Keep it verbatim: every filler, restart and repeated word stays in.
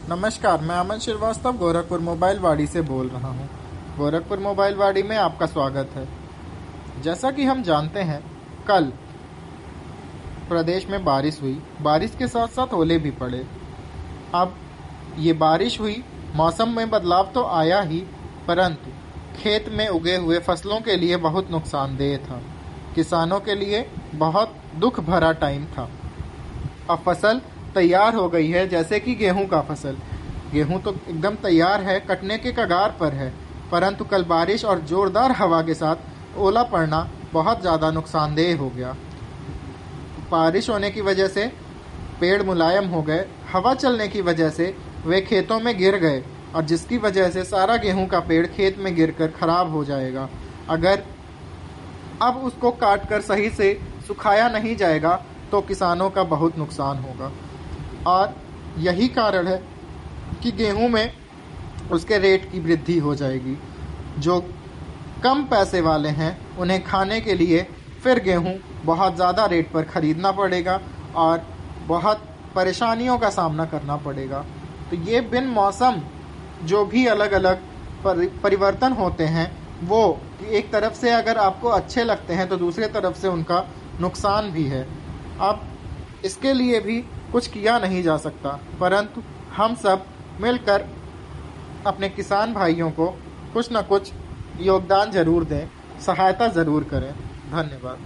नमस्कार, मैं अमन श्रीवास्तव गोरखपुर मोबाइल वाड़ी से बोल रहा हूँ। गोरखपुर मोबाइल वाड़ी में आपका स्वागत है। जैसा कि हम जानते हैं, कल प्रदेश में बारिश हुई। बारिश के साथ साथ ओले भी पड़े। अब ये बारिश हुई, मौसम में बदलाव तो आया ही, परंतु खेत में उगे हुए फसलों के लिए बहुत नुकसानदेह था। किसानों के लिए बहुत दुख भरा टाइम था। अब फसल तैयार हो गई है, जैसे कि गेहूं का फसल। गेहूं तो एकदम तैयार है, कटने के कगार पर है, परंतु कल बारिश और जोरदार हवा के साथ ओला पड़ना बहुत ज़्यादा नुकसानदेह हो गया। बारिश होने की वजह से पेड़ मुलायम हो गए, हवा चलने की वजह से वे खेतों में गिर गए, और जिसकी वजह से सारा गेहूं का पेड़ खेत में गिरकर खराब हो जाएगा। अगर अब उसको काट कर सही से सुखाया नहीं जाएगा तो किसानों का बहुत नुकसान होगा। और यही कारण है कि गेहूं में उसके रेट की वृद्धि हो जाएगी। जो कम पैसे वाले हैं उन्हें खाने के लिए फिर गेहूं बहुत ज़्यादा रेट पर ख़रीदना पड़ेगा और बहुत परेशानियों का सामना करना पड़ेगा। तो ये बिन मौसम जो भी अलग अलग परिवर्तन होते हैं, वो एक तरफ से अगर आपको अच्छे लगते हैं तो दूसरे तरफ से उनका नुकसान भी है। अब इसके लिए भी कुछ किया नहीं जा सकता, परंतु हम सब मिलकर अपने किसान भाइयों को कुछ न कुछ योगदान ज़रूर दें, सहायता ज़रूर करें। धन्यवाद।